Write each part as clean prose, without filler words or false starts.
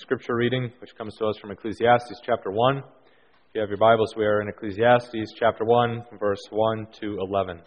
scripture reading, which comes to us from Ecclesiastes chapter 1. If you have your Bibles, we are in Ecclesiastes chapter 1, verse 1 to 11.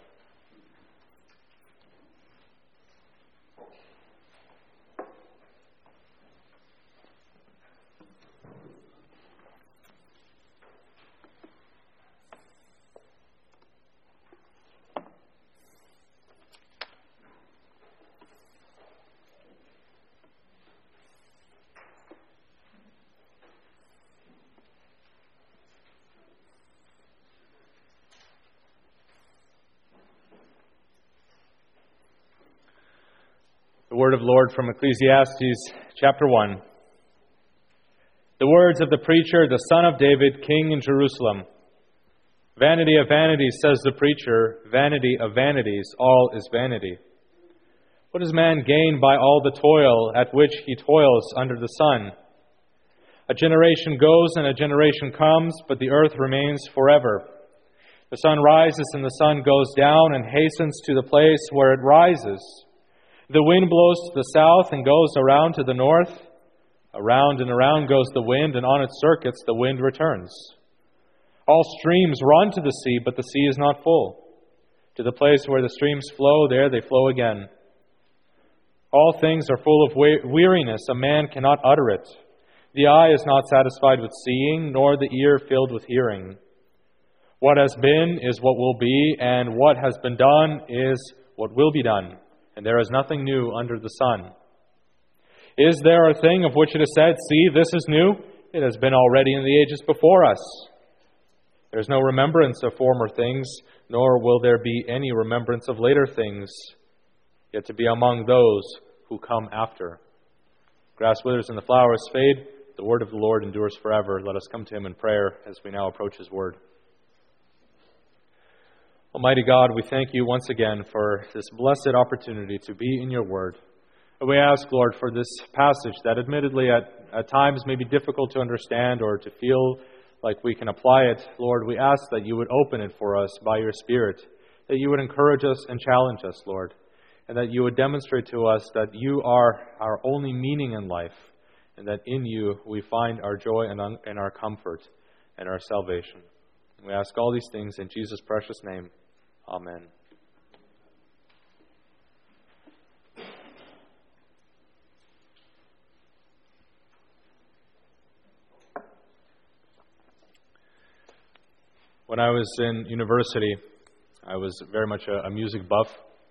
The word of the Lord from Ecclesiastes chapter 1. The words of the preacher, the son of David, king in Jerusalem. Vanity of vanities, says the preacher, vanity of vanities, all is vanity. What does man gain by all the toil at which he toils under the sun? A generation goes and a generation comes, but the earth remains forever. The sun rises and the sun goes down and hastens to the place where it rises. The wind blows to the south and goes around to the north. Around and around goes the wind, and on its circuits the wind returns. All streams run to the sea, but the sea is not full. To the place where the streams flow, there they flow again. All things are full of weariness. A man cannot utter it. The eye is not satisfied with seeing, nor the ear filled with hearing. What has been is what will be, and what has been done is what will be done. And there is nothing new under the sun. Is there a thing of which it is said, see, this is new? It has been already in the ages before us. There is no remembrance of former things, nor will there be any remembrance of later things, yet to be among those who come after. Grass withers and the flowers fade. The word of the Lord endures forever. Let us come to Him in prayer as we now approach His word. Almighty God, we thank You once again for this blessed opportunity to be in Your word. And we ask, Lord, for this passage that admittedly at times may be difficult to understand or to feel like we can apply it. Lord, we ask that You would open it for us by Your Spirit, that You would encourage us and challenge us, Lord, and that You would demonstrate to us that You are our only meaning in life, and that in You we find our joy and our comfort and our salvation. We ask all these things in Jesus' precious name. Amen. When I was in university, I was very much a music buff.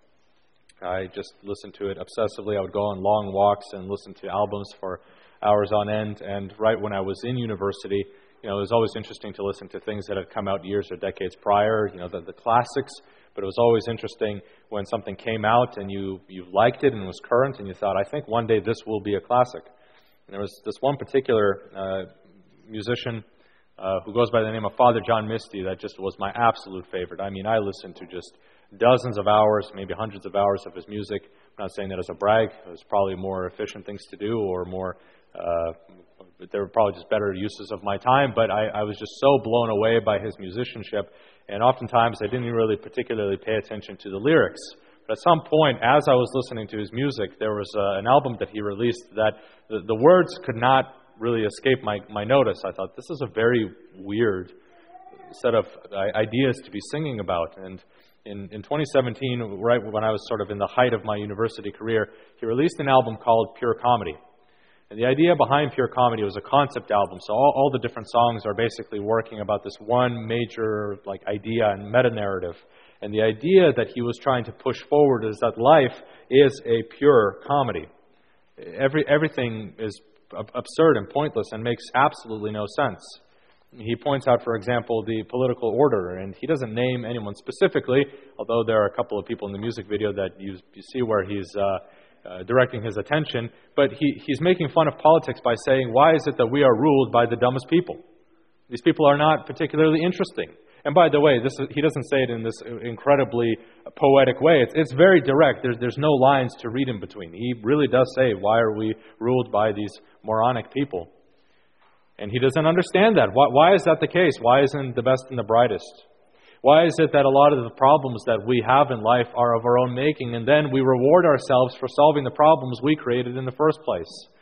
I just listened to it obsessively. I would go on long walks and listen to albums for hours on end. And right when I was in university, it was always interesting to listen to things that had come out years or decades prior, the classics. But it was always interesting when something came out and you liked it and it was current and you thought, I think one day this will be a classic. And there was this one particular musician who goes by the name of Father John Misty that just was my absolute favorite. I mean, I listened to just dozens of hours, maybe hundreds of hours of his music. I'm not saying that as a brag. It was probably more efficient things to do or more... there were probably just better uses of my time, but I was just so blown away by his musicianship, and oftentimes I didn't really particularly pay attention to the lyrics. But at some point, as I was listening to his music, there was an album that he released that the words could not really escape my notice. I thought, this is a very weird set of ideas to be singing about. And in 2017, right when I was sort of in the height of my university career, he released an album called Pure Comedy. And the idea behind Pure Comedy was a concept album, so all the different songs are basically working about this one major idea and meta-narrative. And the idea that he was trying to push forward is that life is a pure comedy. Everything is absurd and pointless and makes absolutely no sense. He points out, for example, the political order, and he doesn't name anyone specifically, although there are a couple of people in the music video that you see where he's... directing his attention, but he's making fun of politics by saying, why is it that we are ruled by the dumbest people? These people are not particularly interesting. And by the way, he doesn't say it in this incredibly poetic way. It's very direct. There's no lines to read in between. He really does say, why are we ruled by these moronic people? And he doesn't understand that. Why is that the case? Why isn't the best and the brightest? Why is it that a lot of the problems that we have in life are of our own making, and then we reward ourselves for solving the problems we created in the first place?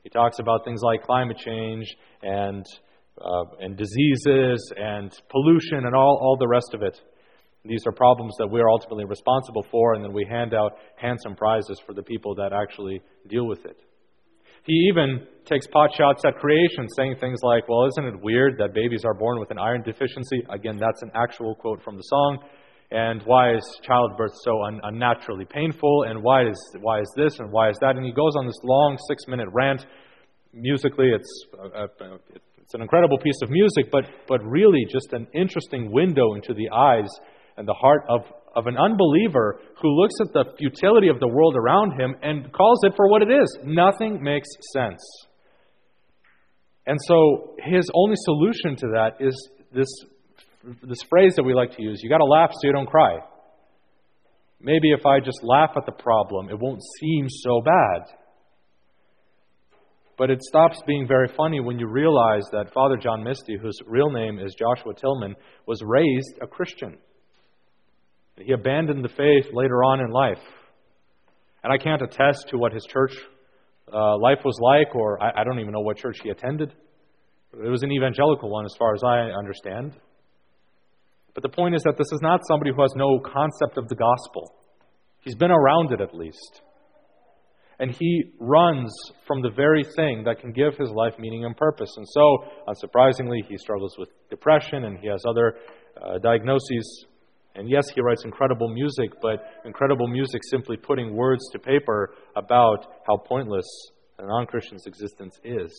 He talks about things like climate change and diseases and pollution and all the rest of it. These are problems that we are ultimately responsible for, and then we hand out handsome prizes for the people that actually deal with it. He even takes pot shots at creation, saying things like, well, isn't it weird that babies are born with an iron deficiency? Again, that's an actual quote from the song. And why is childbirth so unnaturally painful? And why is this and why is that? And he goes on this long 6-minute rant. Musically, it's an incredible piece of music, but really just an interesting window into the eyes and the heart of an unbeliever who looks at the futility of the world around him and calls it for what it is. Nothing makes sense. And so his only solution to that is this phrase that we like to use: you got to laugh so you don't cry. Maybe if I just laugh at the problem, it won't seem so bad. But it stops being very funny when you realize that Father John Misty, whose real name is Joshua Tillman, was raised a Christian. He abandoned the faith later on in life. And I can't attest to what his church life was like, or I don't even know what church he attended. It was an evangelical one as far as I understand. But the point is that this is not somebody who has no concept of the gospel. He's been around it at least. And he runs from the very thing that can give his life meaning and purpose. And so, unsurprisingly, he struggles with depression and he has other diagnoses. And yes, he writes incredible music, but incredible music simply putting words to paper about how pointless a non-Christian's existence is.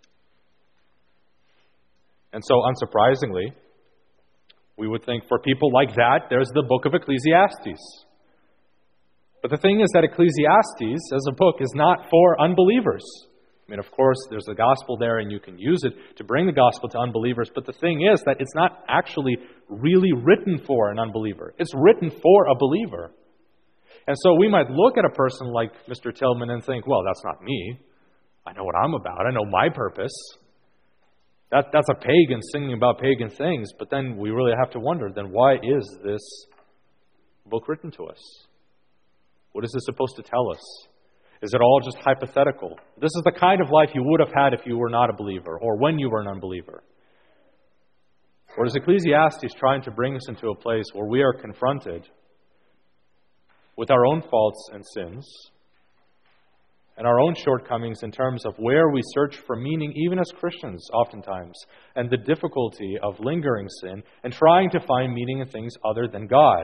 And so, unsurprisingly, we would think for people like that, there's the book of Ecclesiastes. But the thing is that Ecclesiastes, as a book, is not for unbelievers. I mean, of course, there's the gospel there, and you can use it to bring the gospel to unbelievers. But the thing is that it's not actually really written for an unbeliever. It's written for a believer. And so we might look at a person like Mr. Tillman and think, well, that's not me. I know what I'm about. I know my purpose. That's a pagan singing about pagan things. But then we really have to wonder, then why is this book written to us? What is this supposed to tell us? Is it all just hypothetical? This is the kind of life you would have had if you were not a believer, or when you were an unbeliever. Or is Ecclesiastes trying to bring us into a place where we are confronted with our own faults and sins, and our own shortcomings in terms of where we search for meaning, even as Christians oftentimes, and the difficulty of lingering sin and trying to find meaning in things other than God?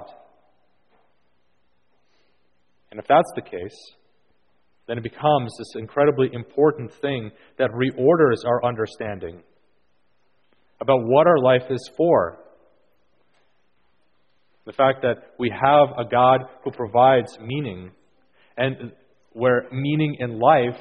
And if that's the case, then it becomes this incredibly important thing that reorders our understanding about what our life is for. The fact that we have a God who provides meaning, and where meaning in life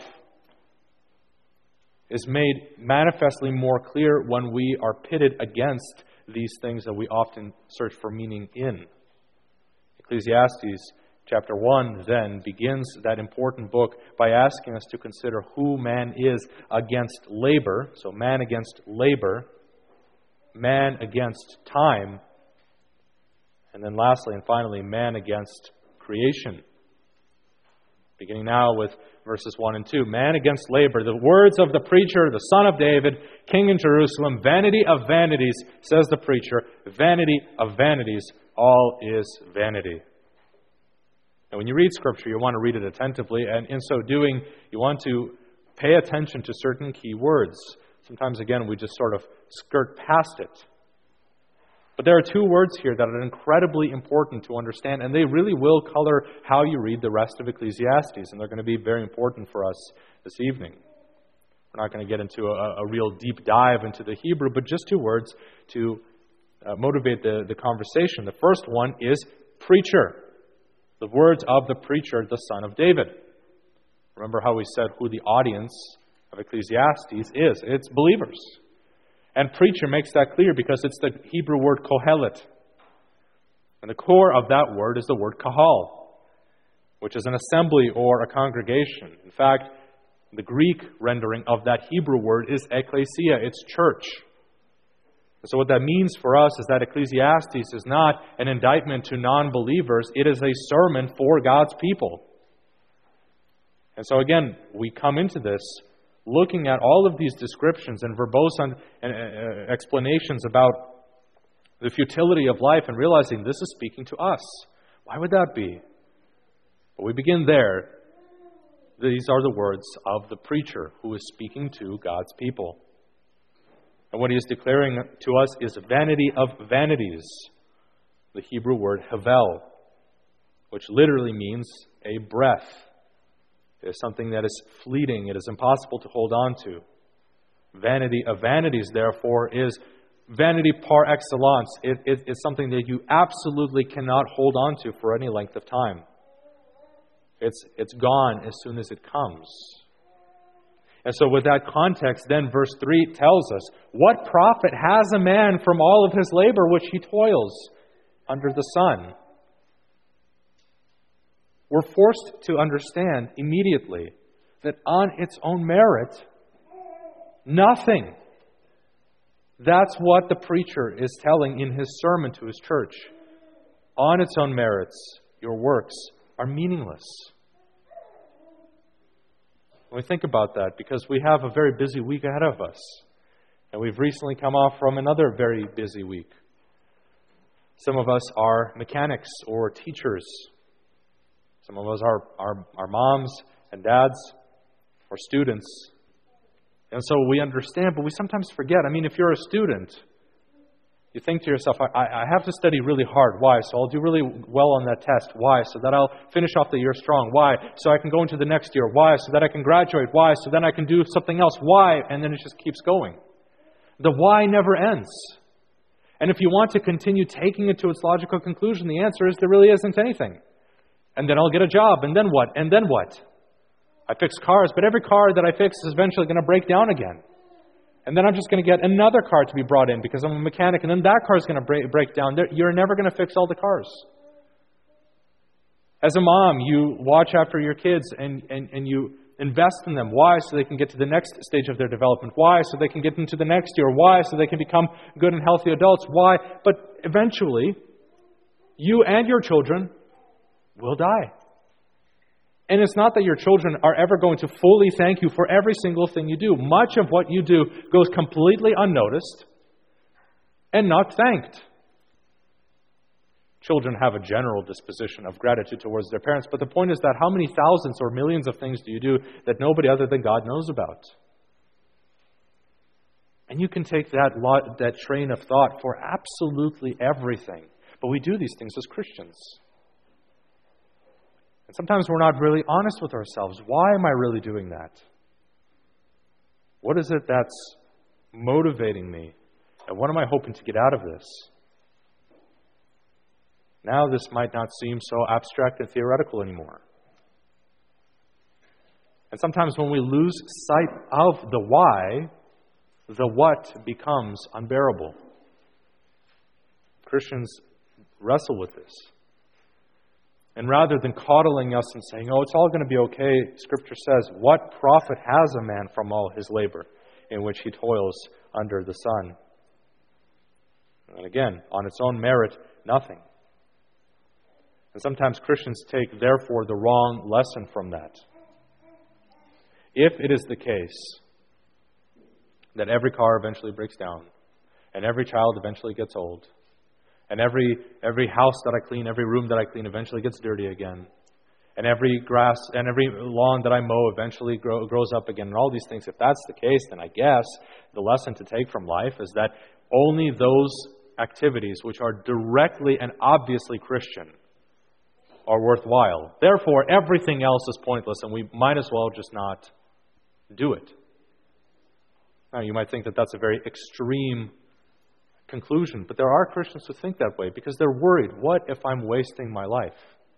is made manifestly more clear when we are pitted against these things that we often search for meaning in. Ecclesiastes Chapter 1 then begins that important book by asking us to consider who man is against labor. So man against labor, man against time, and then lastly and finally, man against creation. Beginning now with verses 1 and 2. Man against labor. The words of the preacher, the son of David, king in Jerusalem. Vanity of vanities, says the preacher. Vanity of vanities, all is vanity. And when you read Scripture, you want to read it attentively, and in so doing, you want to pay attention to certain key words. Sometimes, again, we just sort of skirt past it. But there are two words here that are incredibly important to understand, and they really will color how you read the rest of Ecclesiastes, and they're going to be very important for us this evening. We're not going to get into a real deep dive into the Hebrew, but just two words to motivate the conversation. The first one is preacher. The words of the preacher, the son of David. Remember how we said who the audience of Ecclesiastes is. It's believers. And preacher makes that clear because it's the Hebrew word kohelet. And the core of that word is the word kahal, which is an assembly or a congregation. In fact, the Greek rendering of that Hebrew word is ekklesia, it's church. So what that means for us is that Ecclesiastes is not an indictment to non-believers. It is a sermon for God's people. And so again, we come into this looking at all of these descriptions and verbose explanations about the futility of life and realizing this is speaking to us. Why would that be? But we begin there. These are the words of the preacher who is speaking to God's people. And what he is declaring to us is vanity of vanities. The Hebrew word havel, which literally means a breath. It is something that is fleeting. It is impossible to hold on to. Vanity of vanities, therefore, is vanity par excellence. It's something that you absolutely cannot hold on to for any length of time. It's gone as soon as it comes. And so with that context, then verse 3 tells us, what profit has a man from all of his labor which he toils under the sun? We're forced to understand immediately that on its own merit, nothing. That's what the preacher is telling in his sermon to his church. On its own merits, your works are meaningless. When we think about that, because we have a very busy week ahead of us, and we've recently come off from another very busy week. Some of us are mechanics or teachers. Some of us are moms and dads or students. And so we understand, but we sometimes forget. I mean, if you're a student, you think to yourself, I have to study really hard. Why? So I'll do really well on that test. Why? So that I'll finish off the year strong. Why? So I can go into the next year. Why? So that I can graduate. Why? So then I can do something else. Why? And then it just keeps going. The why never ends. And if you want to continue taking it to its logical conclusion, the answer is there really isn't anything. And then I'll get a job. And then what? And then what? I fix cars, but every car that I fix is eventually going to break down again. And then I'm just going to get another car to be brought in because I'm a mechanic, and then that car is going to break down. You're never going to fix all the cars. As a mom, you watch after your kids and you invest in them. Why? So they can get to the next stage of their development. Why? So they can get into the next year. Why? So they can become good and healthy adults. Why? But eventually, you and your children will die. And it's not that your children are ever going to fully thank you for every single thing you do. Much of what you do goes completely unnoticed and not thanked. Children have a general disposition of gratitude towards their parents, but the point is that how many thousands or millions of things do you do that nobody other than God knows about? And you can take that train of thought for absolutely everything. But we do these things as Christians. And sometimes we're not really honest with ourselves. Why am I really doing that? What is it that's motivating me? And what am I hoping to get out of this? Now this might not seem so abstract and theoretical anymore. And sometimes when we lose sight of the why, the what becomes unbearable. Christians wrestle with this. And rather than coddling us and saying, oh, it's all going to be okay, Scripture says, what profit has a man from all his labor in which he toils under the sun? And again, on its own merit, nothing. And sometimes Christians take, therefore, the wrong lesson from that. If it is the case that every car eventually breaks down, and every child eventually gets old, and every house that I clean, every room that I clean eventually gets dirty again, and every grass and every lawn that I mow eventually grows up again, and all these things, if that's the case, then I guess the lesson to take from life is that only those activities which are directly and obviously Christian are worthwhile. Therefore, everything else is pointless, and we might as well just not do it. Now, you might think that that's a very extreme conclusion, but there are Christians who think that way because they're worried, what if I'm wasting my life?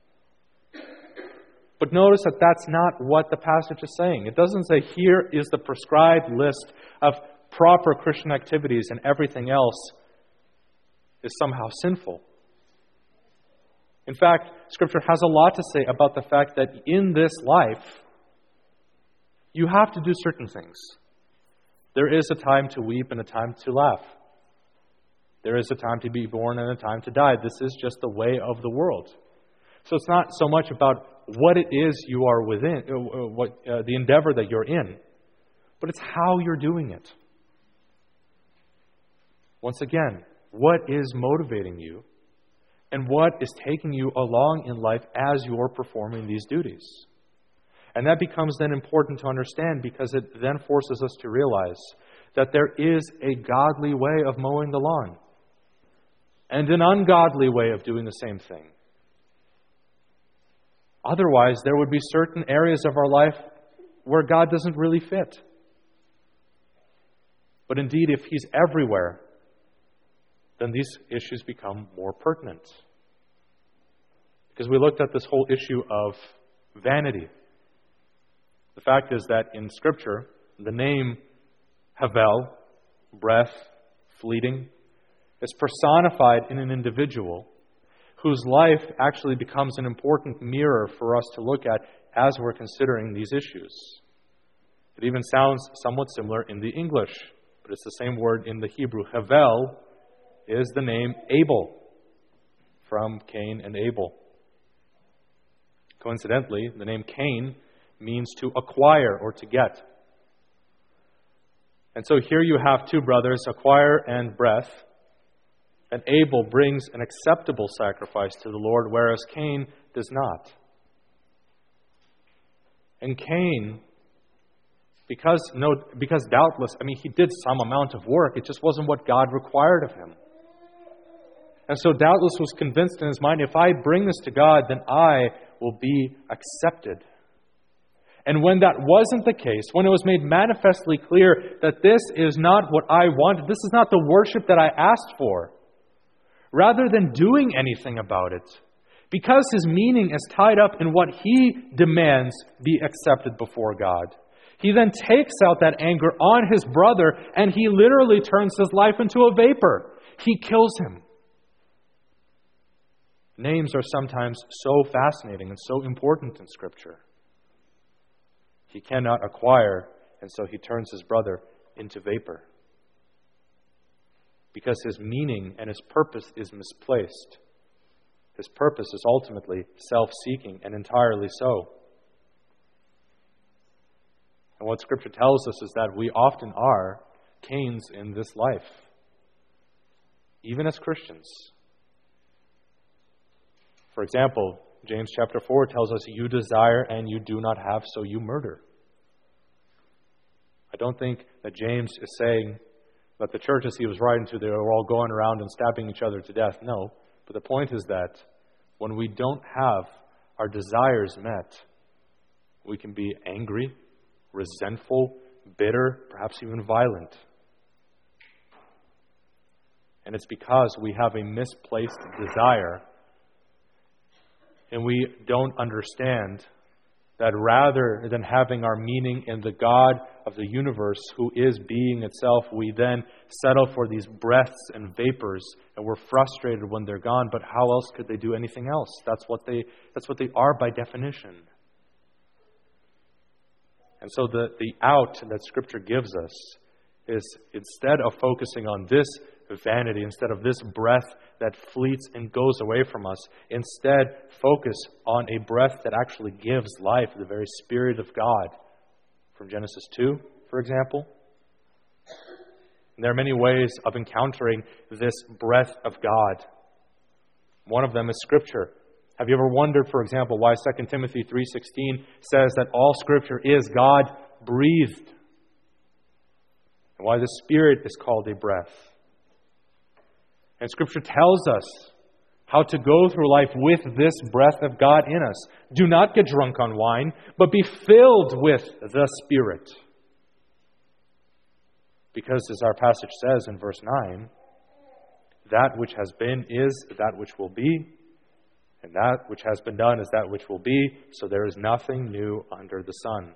But notice that that's not what the passage is saying. It doesn't say here is the prescribed list of proper Christian activities and everything else is somehow sinful. In fact, Scripture has a lot to say about the fact that in this life, you have to do certain things. There is a time to weep and a time to laugh. There is a time to be born and a time to die. This is just the way of the world. So it's not so much about what it is you are within, the endeavor that you're in, but it's how you're doing it. Once again, what is motivating you and what is taking you along in life as you're performing these duties? And that becomes then important to understand, because it then forces us to realize that there is a godly way of mowing the lawn and an ungodly way of doing the same thing. Otherwise, there would be certain areas of our life where God doesn't really fit. But indeed, if He's everywhere, then these issues become more pertinent. Because we looked at this whole issue of vanity. The fact is that in Scripture, the name Havel, breath, fleeting, is personified in an individual whose life actually becomes an important mirror for us to look at as we're considering these issues. It even sounds somewhat similar in the English, but it's the same word in the Hebrew. Havel is the name Abel, from Cain and Abel. Coincidentally, the name Cain means to acquire or to get. And so here you have two brothers, acquire and breath. And Abel brings an acceptable sacrifice to the Lord, whereas Cain does not. And Cain, because doubtless, he did some amount of work, it just wasn't what God required of him. And so doubtless was convinced in his mind, if I bring this to God, then I will be accepted. And when that wasn't the case, when it was made manifestly clear that this is not what I wanted, this is not the worship that I asked for, rather than doing anything about it, because his meaning is tied up in what he demands be accepted before God, he then takes out that anger on his brother and he literally turns his life into a vapor. He kills him. Names are sometimes so fascinating and so important in Scripture. He cannot acquire, and so he turns his brother into vapor. Because his meaning and his purpose is misplaced. His purpose is ultimately self-seeking, and entirely so. And what Scripture tells us is that we often are Cains in this life, even as Christians. For example, James chapter 4 tells us, you desire and you do not have, so you murder. I don't think that James is saying that the churches he was writing to, they were all going around and stabbing each other to death. No, but the point is that when we don't have our desires met, we can be angry, resentful, bitter, perhaps even violent. And it's because we have a misplaced desire. And we don't understand that rather than having our meaning in the God of the universe, who is being itself, we then settle for these breaths and vapors, and we're frustrated when they're gone. But how else could they do anything else? That's what they are by definition. And so the out that Scripture gives us is, instead of focusing on this vanity, instead of this breath that fleets and goes away from us, instead focus on a breath that actually gives life, the very Spirit of God. From Genesis 2, for example. And there are many ways of encountering this breath of God. One of them is Scripture. Have you ever wondered, for example, why 2 Timothy 3:16 says that all Scripture is God-breathed? And why the Spirit is called a breath? And Scripture tells us how to go through life with this breath of God in us. Do not get drunk on wine, but be filled with the Spirit. Because, as our passage says in verse 9, that which has been is that which will be, and that which has been done is that which will be, so there is nothing new under the sun.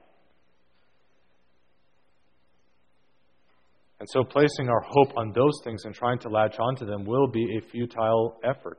And so placing our hope on those things and trying to latch onto them will be a futile effort.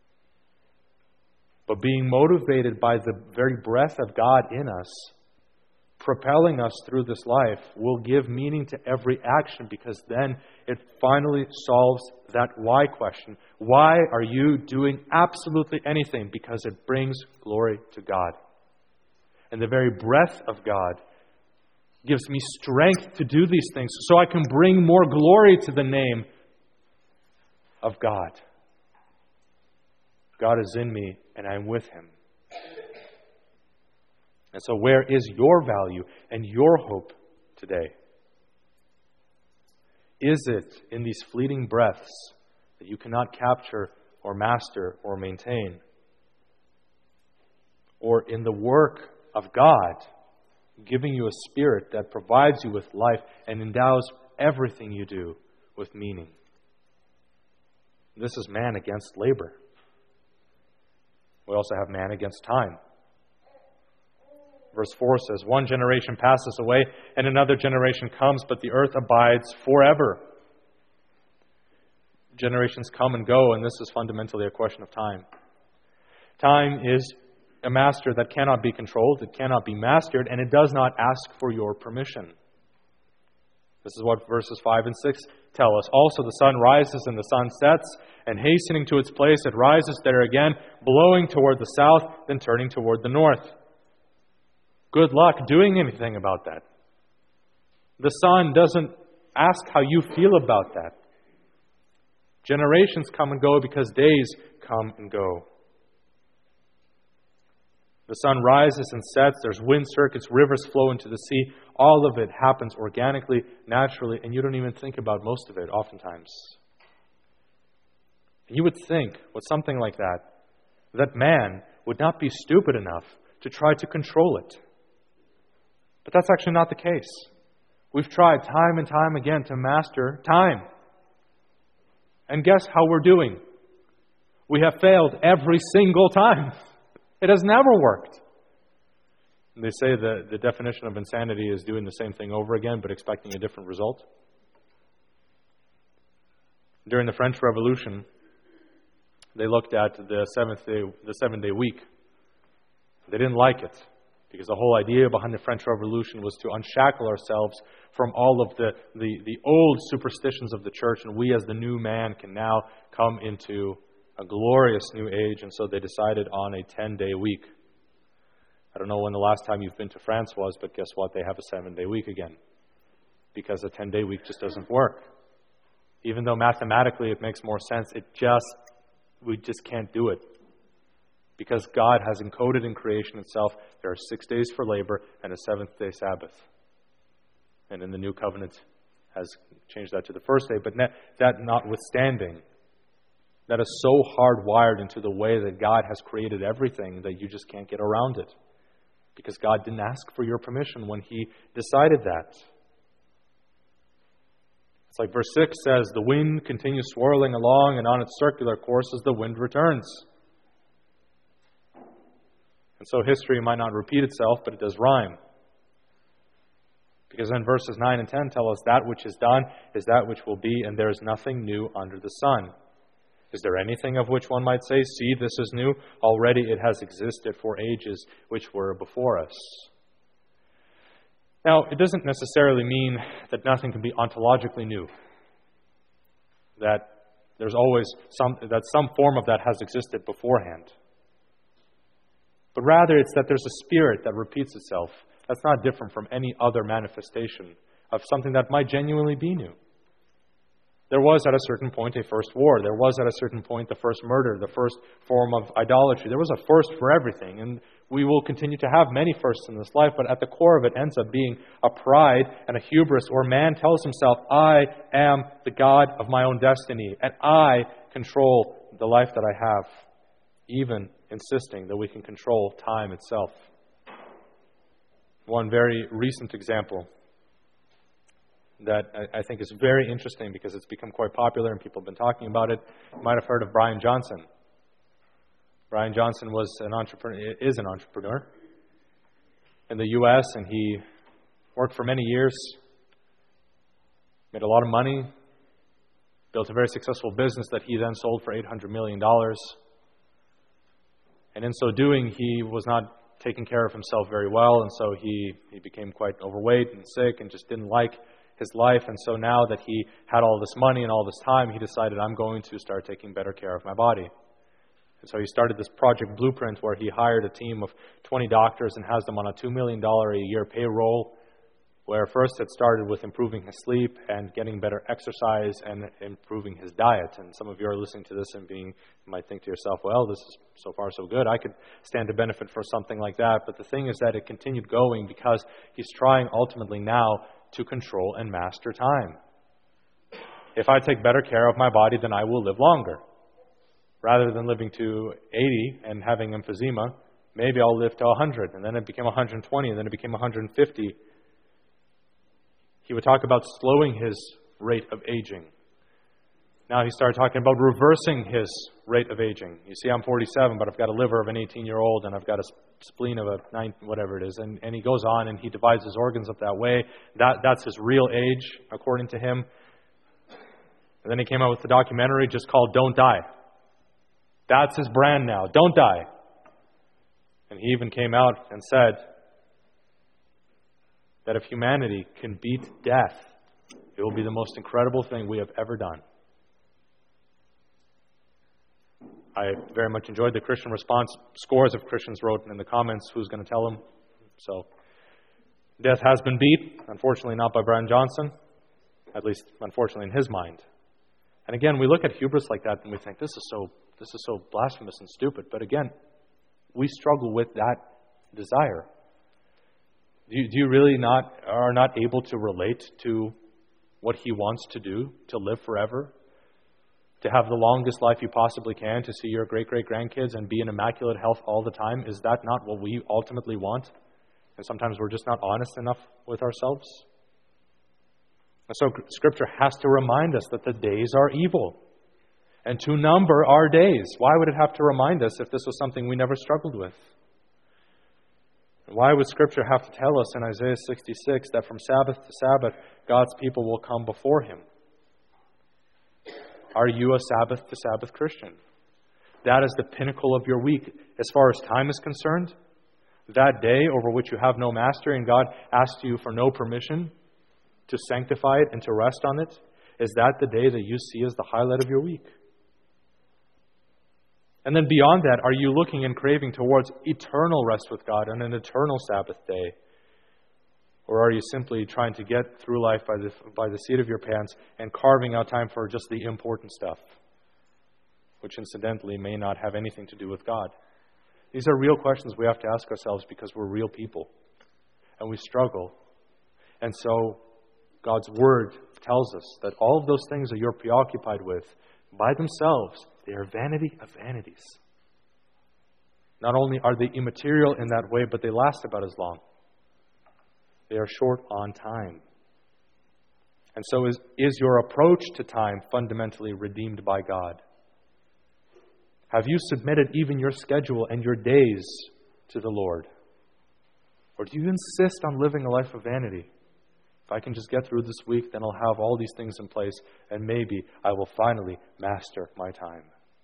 But being motivated by the very breath of God in us, propelling us through this life, will give meaning to every action, because then it finally solves that why question. Why are you doing absolutely anything? Because it brings glory to God. And the very breath of God gives me strength to do these things so I can bring more glory to the name of God. God is in me and I am with Him. And so where is your value and your hope today? Is it in these fleeting breaths that you cannot capture or master or maintain? Or in the work of God, giving you a spirit that provides you with life and endows everything you do with meaning? This is man against labor. We also have man against time. Verse 4 says, "One generation passes away, and another generation comes, but the earth abides forever." Generations come and go, and this is fundamentally a question of time. Time is a master that cannot be controlled, it cannot be mastered, and it does not ask for your permission. This is what verses 5 and 6 tell us. "Also the sun rises and the sun sets, and hastening to its place it rises there again, blowing toward the south, then turning toward the north." Good luck doing anything about that. The sun doesn't ask how you feel about that. Generations come and go because days come and go. The sun rises and sets, there's wind circuits, rivers flow into the sea. All of it happens organically, naturally, and you don't even think about most of it oftentimes. You would think, with something like that man would not be stupid enough to try to control it. But that's actually not the case. We've tried time and time again to master time. And guess how we're doing? We have failed every single time. It has never worked. And they say that the definition of insanity is doing the same thing over again but expecting a different result. During the French Revolution, they looked at the 7-day week. They didn't like it because the whole idea behind the French Revolution was to unshackle ourselves from all of the old superstitions of the church, and we as the new man can now come into a glorious new age. And so they decided on a 10-day week. I don't know when the last time you've been to France was, but guess what? They have a 7-day week again. Because a 10-day week just doesn't work. Even though mathematically it makes more sense, we just can't do it. Because God has encoded in creation itself, there are 6 days for labor and a 7th-day Sabbath. And in the New Covenant has changed that to the first day. But that notwithstanding, that is so hardwired into the way that God has created everything that you just can't get around it. Because God didn't ask for your permission when He decided that. It's like verse 6 says, "The wind continues swirling along, and on its circular courses the wind returns." And so history might not repeat itself, but it does rhyme. Because then verses 9 and 10 tell us that which is done is that which will be, and there is nothing new under the sun. Is there anything of which one might say, "See, this is new"? Already it has existed for ages which were before us. Now, it doesn't necessarily mean that nothing can be ontologically new. That there's always some form of that has existed beforehand. But rather, it's that there's a spirit that repeats itself. That's not different from any other manifestation of something that might genuinely be new. There was at a certain point a first war. There was at a certain point the first murder, the first form of idolatry. There was a first for everything. And we will continue to have many firsts in this life, but at the core of it ends up being a pride and a hubris where man tells himself, "I am the God of my own destiny, and I control the life that I have," even insisting that we can control time itself. One very recent example that I think is very interesting because it's become quite popular and people have been talking about it. You might have heard of Brian Johnson. Brian Johnson is an entrepreneur in the U.S., and he worked for many years, made a lot of money, built a very successful business that he then sold for $800 million. And in so doing, he was not taking care of himself very well, and so he became quite overweight and sick and just didn't like his life. And so now that he had all this money and all this time, he decided, "I'm going to start taking better care of my body." And so he started this Project Blueprint where he hired a team of 20 doctors and has them on a $2 million a year payroll, where first it started with improving his sleep and getting better exercise and improving his diet. And some of you are listening to this and you might think to yourself, well, this is so far so good. I could stand to benefit for something like that. But the thing is that it continued going because he's trying ultimately now to control and master time. If I take better care of my body, then I will live longer. Rather than living to 80 and having emphysema, maybe I'll live to 100, and then it became 120, and then it became 150. He would talk about slowing his rate of aging. Now he started talking about reversing his rate of aging. You see, I'm 47, but I've got a liver of an 18-year-old, and I've got a spleen of a 9, whatever it is. And he goes on, and he divides his organs up that way. That's his real age, according to him. And then he came out with the documentary just called Don't Die. That's his brand now, Don't Die. And he even came out and said that if humanity can beat death, it will be the most incredible thing we have ever done. I very much enjoyed the Christian response. Scores of Christians wrote in the comments, who's going to tell them? So, death has been beat, unfortunately not by Brian Johnson, at least unfortunately in his mind. And again, we look at hubris like that and we think, this is so blasphemous and stupid. But again, we struggle with that desire. Do you really are not able to relate to what he wants to do, to live forever? To have the longest life you possibly can, to see your great-great-grandkids and be in immaculate health all the time? Is that not what we ultimately want? And sometimes we're just not honest enough with ourselves. And so Scripture has to remind us that the days are evil and to number our days. Why would it have to remind us if this was something we never struggled with? And why would Scripture have to tell us in Isaiah 66 that from Sabbath to Sabbath, God's people will come before Him? Are you a Sabbath to Sabbath Christian? That is the pinnacle of your week. As far as time is concerned, that day over which you have no master and God asks you for no permission to sanctify it and to rest on it, is that the day that you see as the highlight of your week? And then beyond that, are you looking and craving towards eternal rest with God on an eternal Sabbath day? Or are you simply trying to get through life by the seat of your pants and carving out time for just the important stuff, which incidentally may not have anything to do with God? These are real questions we have to ask ourselves because we're real people and we struggle. And so God's Word tells us that all of those things that you're preoccupied with by themselves, they are vanity of vanities. Not only are they immaterial in that way, but they last about as long. They are short on time. And so is your approach to time fundamentally redeemed by God? Have you submitted even your schedule and your days to the Lord? Or do you insist on living a life of vanity? If I can just get through this week, then I'll have all these things in place, and maybe I will finally master my time.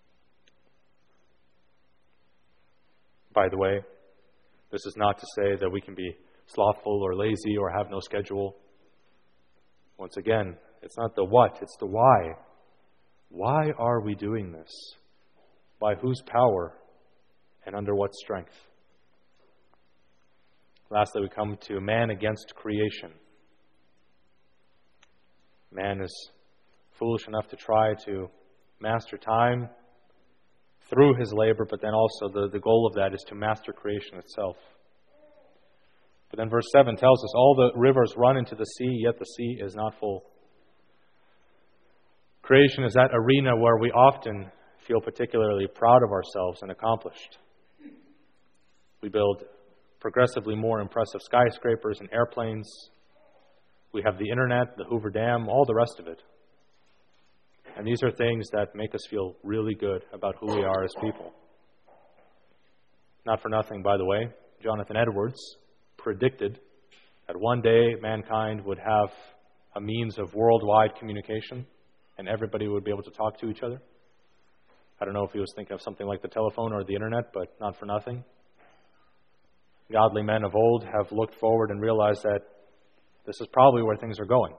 By the way, this is not to say that we can be slothful or lazy or have no schedule. Once again, it's not the what, it's the why. Why are we doing this? By whose power and under what strength? Lastly, we come to man against creation. Man is foolish enough to try to master time through his labor, but then also the goal of that is to master creation itself. But then verse 7 tells us, all the rivers run into the sea, yet the sea is not full. Creation is that arena where we often feel particularly proud of ourselves and accomplished. We build progressively more impressive skyscrapers and airplanes. We have the internet, the Hoover Dam, all the rest of it. And these are things that make us feel really good about who we are as people. Not for nothing, by the way, Jonathan Edwards predicted that one day mankind would have a means of worldwide communication and everybody would be able to talk to each other. I don't know if he was thinking of something like the telephone or the internet, but not for nothing. Godly men of old have looked forward and realized that this is probably where things are going.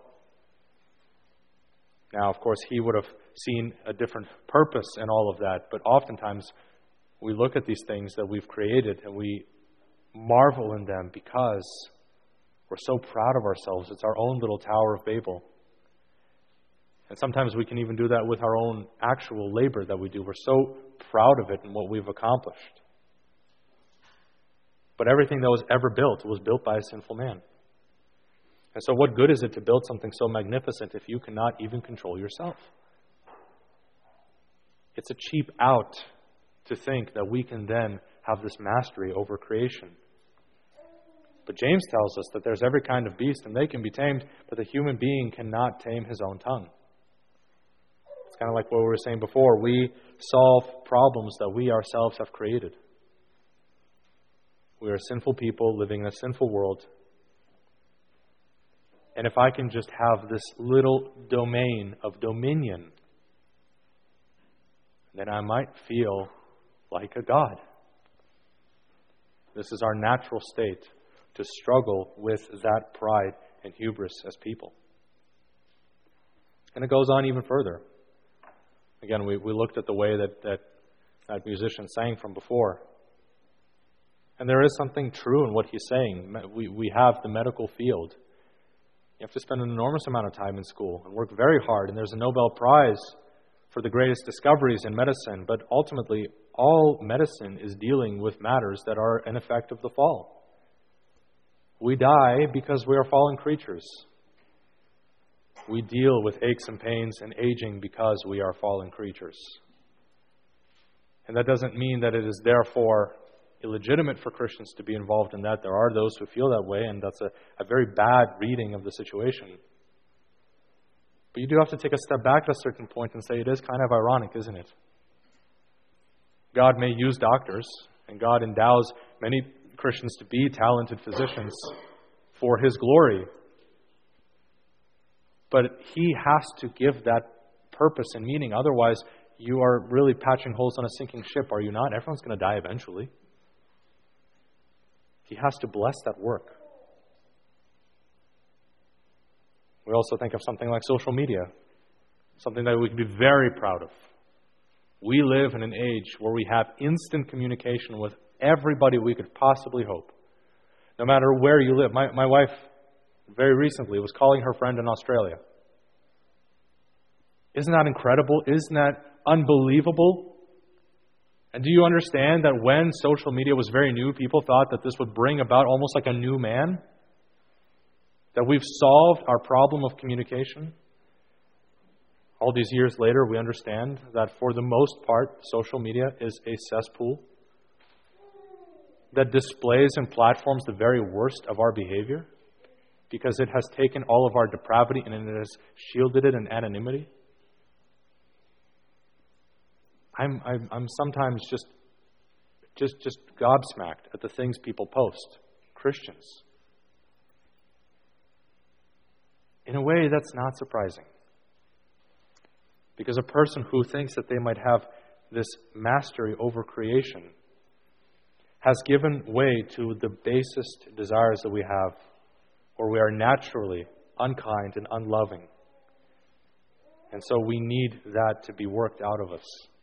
Now, of course, he would have seen a different purpose in all of that, but oftentimes we look at these things that we've created and we marvel in them because we're We're so proud of ourselves. It's our own little Tower of Babel. And sometimes we can even do that with our own actual labor that we do. We're so proud of it and what we've accomplished. But everything that was ever built was built by a sinful man. And so what good is it to build something so magnificent if you cannot even control yourself? It's a cheap out to think that we can then have this mastery over creation. But James tells us that there's every kind of beast and they can be tamed, but the human being cannot tame his own tongue. It's kind of like what we were saying before. We solve problems that we ourselves have created. We are sinful people living in a sinful world. And if I can just have this little domain of dominion, then I might feel like a god. This is our natural state, to struggle with that pride and hubris as people. And it goes on even further. Again, we looked at the way that musician sang from before. And there is something true in what he's saying. We have the medical field. You have to spend an enormous amount of time in school and work very hard. And there's a Nobel Prize for the greatest discoveries in medicine. But ultimately, all medicine is dealing with matters that are an effect of the fall. We die because we are fallen creatures. We deal with aches and pains and aging because we are fallen creatures. And that doesn't mean that it is therefore illegitimate for Christians to be involved in that. There are those who feel that way, and that's a very bad reading of the situation. But you do have to take a step back at a certain point and say it is kind of ironic, isn't it? God may use doctors, and God endows many Christians to be talented physicians for His glory. But He has to give that purpose and meaning. Otherwise, you are really patching holes on a sinking ship, are you not? Everyone's going to die eventually. He has to bless that work. We also think of something like social media, something that we can be very proud of. We live in an age where we have instant communication with everybody we could possibly hope, no matter where you live. My wife, very recently, was calling her friend in Australia. Isn't that incredible? Isn't that unbelievable? And do you understand that when social media was very new, people thought that this would bring about almost like a new man? That we've solved our problem of communication? All these years later, we understand that for the most part, social media is a cesspool that displays and platforms the very worst of our behavior because it has taken all of our depravity and it has shielded it in anonymity. I'm sometimes just gobsmacked at the things people post, Christians. In a way, that's not surprising. Because a person who thinks that they might have this mastery over creation has given way to the basest desires that we have, or we are naturally unkind and unloving. And so we need that to be worked out of us.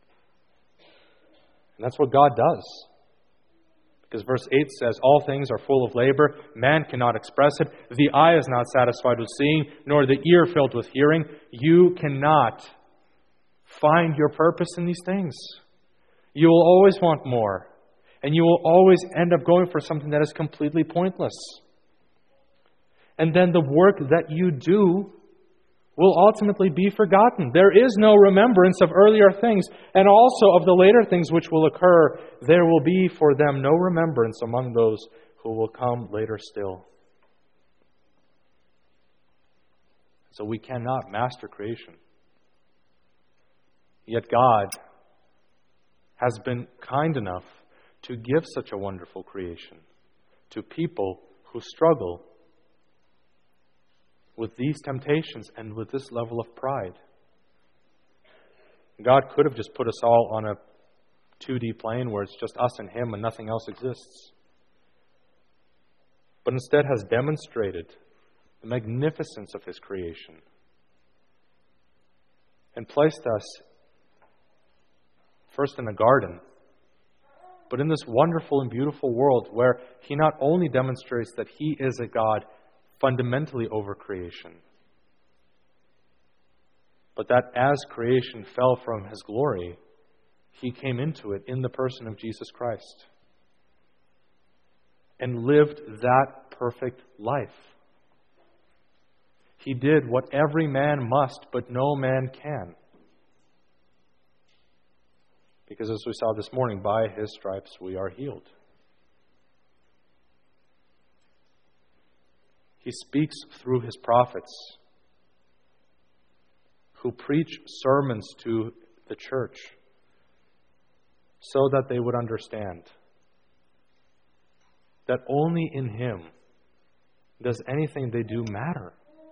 And that's what God does. Because verse 8 says, all things are full of labor. Man cannot express it. The eye is not satisfied with seeing, nor the ear filled with hearing. You cannot find your purpose in these things. You will always want more. And you will always end up going for something that is completely pointless. And then the work that you do will ultimately be forgotten. There is no remembrance of earlier things, and also of the later things which will occur. There will be for them no remembrance among those who will come later still. So we cannot master creation. Yet God has been kind enough to give such a wonderful creation to people who struggle with these temptations and with this level of pride. God could have just put us all on a 2D plane where it's just us and Him and nothing else exists. But instead has demonstrated the magnificence of His creation and placed us first in a garden, but in this wonderful and beautiful world where He not only demonstrates that He is a God fundamentally over creation, but that as creation fell from His glory, He came into it in the person of Jesus Christ and lived that perfect life. He did what every man must, but no man can. Because as we saw this morning, by His stripes we are healed. He speaks through His prophets, who preach sermons to the church so that they would understand that only in Him does anything they do matter.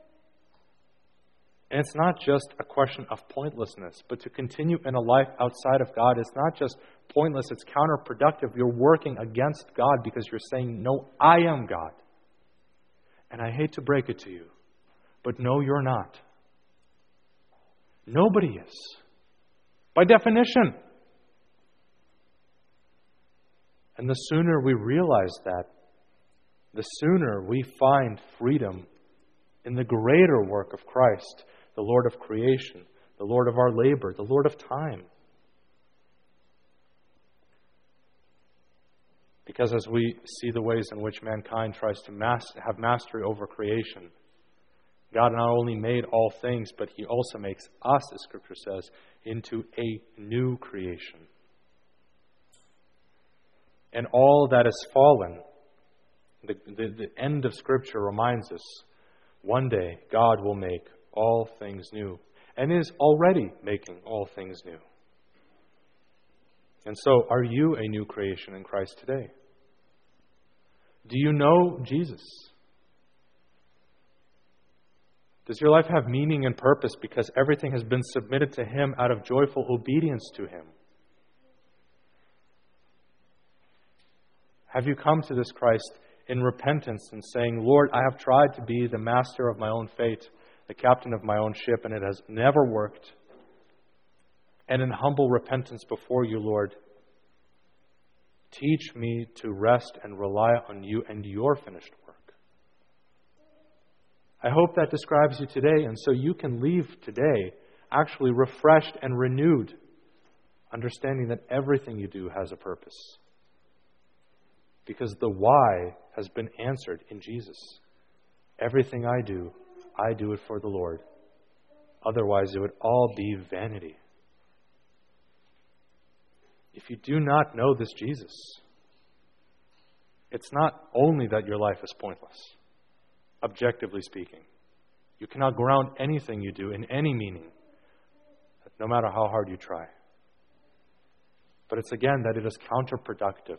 And it's not just a question of pointlessness, but to continue in a life outside of God is not just pointless, it's counterproductive. You're working against God because you're saying, no, I am God. And I hate to break it to you, but no, you're not. Nobody is. By definition. And the sooner we realize that, the sooner we find freedom in the greater work of Christ, the Lord of creation, the Lord of our labor, the Lord of time. Because as we see the ways in which mankind tries to have mastery over creation, God not only made all things, but He also makes us, as Scripture says, into a new creation. And all that is fallen, the end of Scripture reminds us, one day God will make all things new, and is already making all things new. And so, are you a new creation in Christ today? Do you know Jesus? Does your life have meaning and purpose because everything has been submitted to Him out of joyful obedience to Him? Have you come to this Christ in repentance and saying, Lord, I have tried to be the master of my own fate, the captain of my own ship, and it has never worked. And in humble repentance before you, Lord, teach me to rest and rely on you and your finished work. I hope that describes you today, and so you can leave today actually refreshed and renewed, understanding that everything you do has a purpose. Because the why has been answered in Jesus. Everything I do it for the Lord. Otherwise, it would all be vanity. If you do not know this Jesus, it's not only that your life is pointless, objectively speaking. You cannot ground anything you do in any meaning, no matter how hard you try. But it's again that it is counterproductive.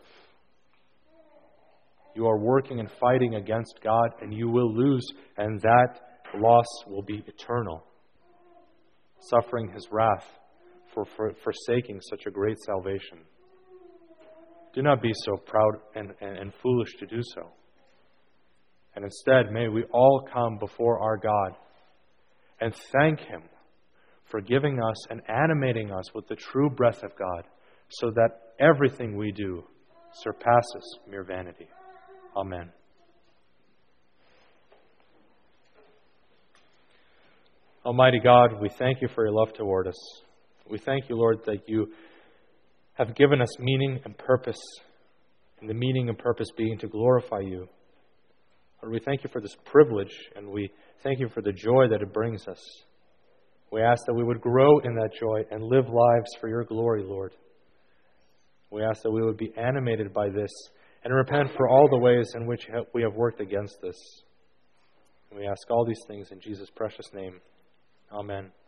You are working and fighting against God, and you will lose, and that loss will be eternal, suffering His wrath for forsaking such a great salvation. Do not be so proud and foolish to do so. And instead, may we all come before our God and thank Him for giving us and animating us with the true breath of God, so that everything we do surpasses mere vanity. Amen. Almighty God, we thank You for Your love toward us. We thank You, Lord, that You have given us meaning and purpose, and the meaning and purpose being to glorify You. Lord, we thank You for this privilege, and we thank You for the joy that it brings us. We ask that we would grow in that joy and live lives for Your glory, Lord. We ask that we would be animated by this and repent for all the ways in which we have worked against this. And we ask all these things in Jesus' precious name. Amen.